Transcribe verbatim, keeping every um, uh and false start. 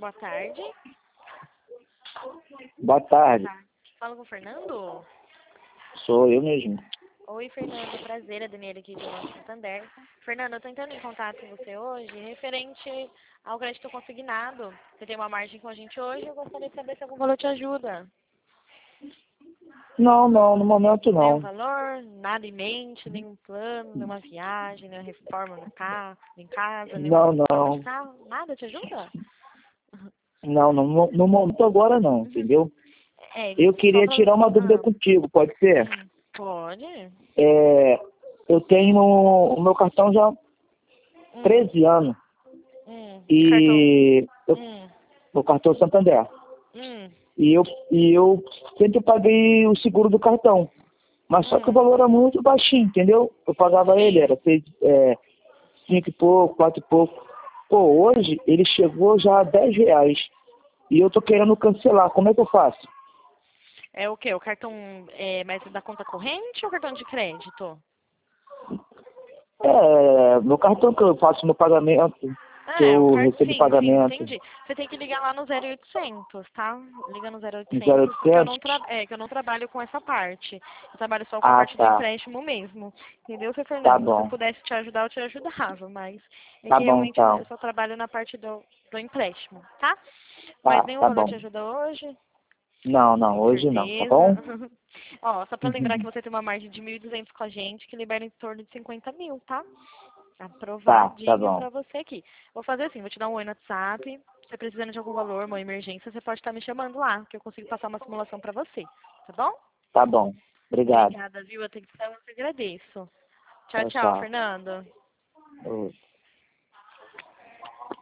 Boa tarde. Boa tarde. Tá. Fala com o Fernando? Sou eu mesmo. Oi, Fernando. Prazer, é Daniela aqui do Banco Santander. Fernando, eu tô entrando em contato com você hoje referente ao crédito consignado. Você tem uma margem com a gente hoje, eu gostaria de saber se algum valor te ajuda. Não, não, no momento Nenhum não. valor, nada em mente, nenhum plano, nenhuma viagem, nenhuma reforma no carro, em casa, nenhuma Não, troca não. de carro, nada te ajuda? Não, não, no, no momento agora não, entendeu? É, Eu só queria pra... tirar uma dúvida Ah, contigo, pode ser? hum, pode? É, eu tenho o meu cartão já há Hum, treze anos. hum, que cartão? E eu, Hum, o cartão Santander. hum, E eu, e eu sempre paguei o seguro do cartão. Mas só que o hum, valor era muito baixinho, entendeu? Eu pagava ele, sim. era seis, é, cinco e pouco, quatro e pouco. Pô, hoje ele chegou já a dez reais. E eu tô querendo cancelar. Como é que eu faço? É o quê? O cartão é mais da conta corrente ou cartão de crédito? É, meu cartão que eu faço no pagamento, que Ah, é, o eu cartão. recebo Sim, sim, pagamento entendi. Você tem que ligar lá no zero oitocentos, tá? Liga no zero no zero oitocentos, porque eu oitocentos. não, tra... é, que eu não trabalho com essa parte. Eu trabalho só com a Ah, parte do tá. empréstimo mesmo. Entendeu, seu Tá Fernando? Se eu bom. pudesse te ajudar, eu te ajudava, mas é Tá que bom, realmente então. eu só trabalho na parte do, do empréstimo, tá? Mas Tá, nenhum tá valor te bom. ajuda hoje? Não, não, hoje não, tá Certeza. bom? Ó, só pra lembrar que você tem uma margem de mil e duzentos com a gente, que libera em torno de cinquenta mil, tá? Tá, tá Aprovadinho bom. pra você aqui. Vou fazer assim, vou te dar um oi no WhatsApp. Se você precisando de algum valor, uma emergência, você pode estar me chamando lá, que eu consigo passar uma simulação pra você. Tá bom? Tá bom. Obrigado. Obrigada, viu? Atenção, eu te agradeço. Tchau, Tchau, tchau, tchau. Fernando. Oi.